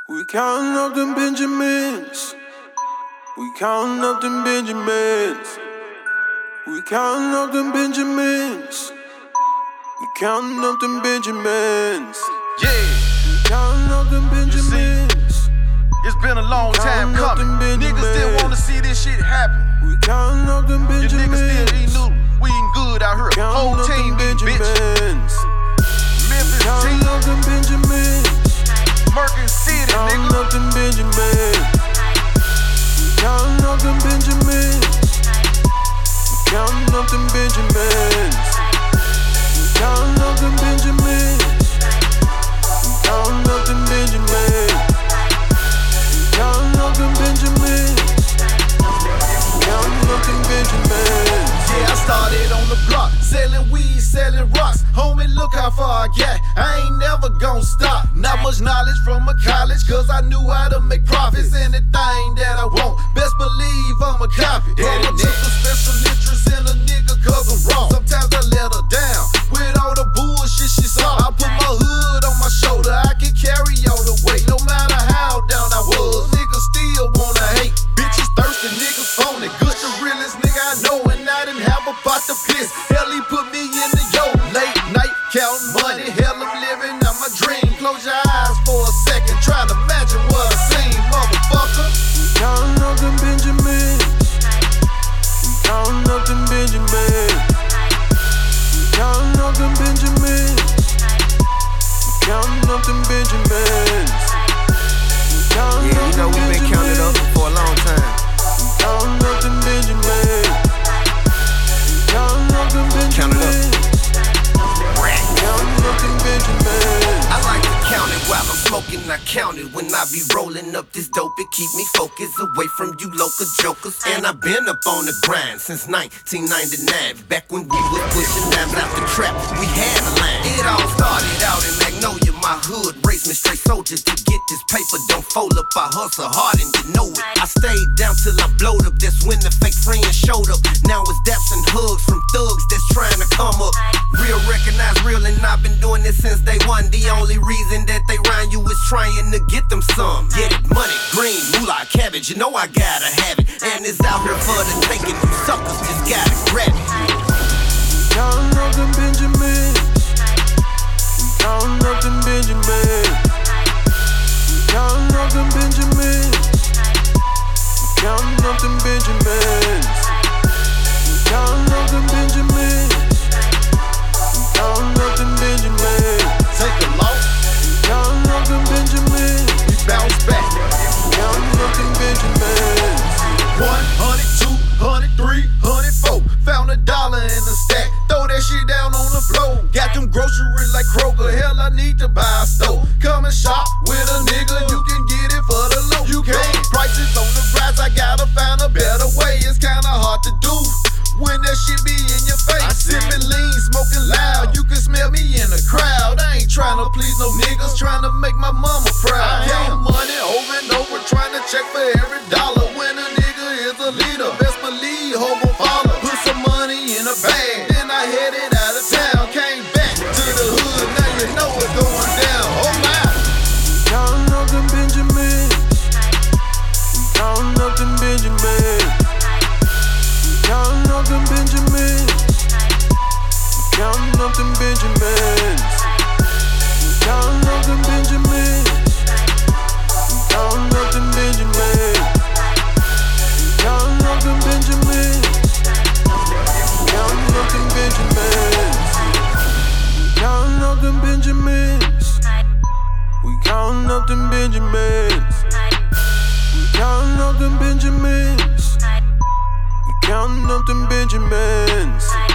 We counting up them Benjamins. We counting up them Benjamins. We counting up them Benjamins. We counting up them Benjamins. Yeah. We counting up them Benjamins. It's been a long time coming. Niggas still wanna see this shit happen. We counting up them Benjamins. You niggas still eat noodles. We eating good out here. Whole team eating, bitch. Memphis counting team. Up them Benjamins. Merkin City, counting nigga. Up them Benjamins. Counting up them Benjamins. Counting up them Benjamins. Counting up them Benjamins. Counting up them Benjamins. Counting up them Benjamins. Counting up them Benjamins. Yeah, I started on the block, selling weed, selling rocks. Homie, look how far I got. I ain't never gon' stop. Not much knowledge from a college, cause I knew how to make profits. Anything that I want, best believe I'ma copy. Mama took a special interest in a nigga cause I'm wrong. Sometimes I let her down with all the bullshit she saw. I put my hood on my shoulder, I can carry all the weight. No matter how down I was, niggas still wanna hate. Bitches thirsty, niggas phony. Good the realest nigga I know, and I didn't have a pot to piss. Hell, he put me in the yo late night counting money. Hell, I'm living out my dream. Close your eyes for a second, try to imagine what I seen, motherfucker. Counting up them Benjamins. Counting up them Benjamins. Counting up them Benjamins. Counting up them Benjamins. Yeah, you know we've been counting up for a long time. Counting up them Benjamins. Counting up them Benjamins. Count it up. Counting up them Benjamins. I like to count it while I'm smoking. I count it when I be rolling up this dope. It keep me focused away from you local jokers. And I've been up on the grind since 1999. Back when we was pushing dimes out the trap, we had a line. It all started out in Magnolia, my hood. Raised me straight soldiers to get this paper. Don't fold up, I hustle hard and you know it. I stayed down till I blowed up. That's when the fake friends showed up. Now it's daps and hugs from thugs that's trying to come up. Real recognize real, and I've been doing this since day one. The only reason that they round you is trying to get them some. Get it, money, green, moolah, cabbage. You know I gotta have it, and it's out here for the taking. You suckers just gotta grab it. Counting up them Benjamins. Counting up them Benjamins. Counting up them Benjamins. Counting up them Benjamins. Counting up them Benjamins. Counting up them Benjamins. Take a loss, Counting up them Benjamins. we bounce back. Counting up them Benjamins. 100, 200, 300, 4. Found $1 in the stack. Throw that shit down on the floor. Got them groceries like Kroger. Hell, I need to buy a stove. Come and shop with a nigga. You can get it for the low. You can. Prices on the rise. I gotta find a better way. It's kinda hard to do when that shit be in your face. Sipping lean, smoking loud. You can smell me in the crowd. I ain't trying to please no niggas. Trying to make my mama proud. Count money over and over. Trying to check for every dollar. When a nigga is a leader, best believe hope will follow. Put some money in a bag. Then I headed out of town. Came back to the hood. Now you know what's going down. Oh my. Counting up them Benjamins. Counting up them Benjamins. Counting up them Benjamins. Counting up them Benjamins. Counting up them Benjamins. Counting up them Benjamins. Counting up them Benjamins. Counting up them Benjamins. Counting up them Benjamins. We counting up them Benjamins. We counting up them Benjamins. We counting up them Benjamins.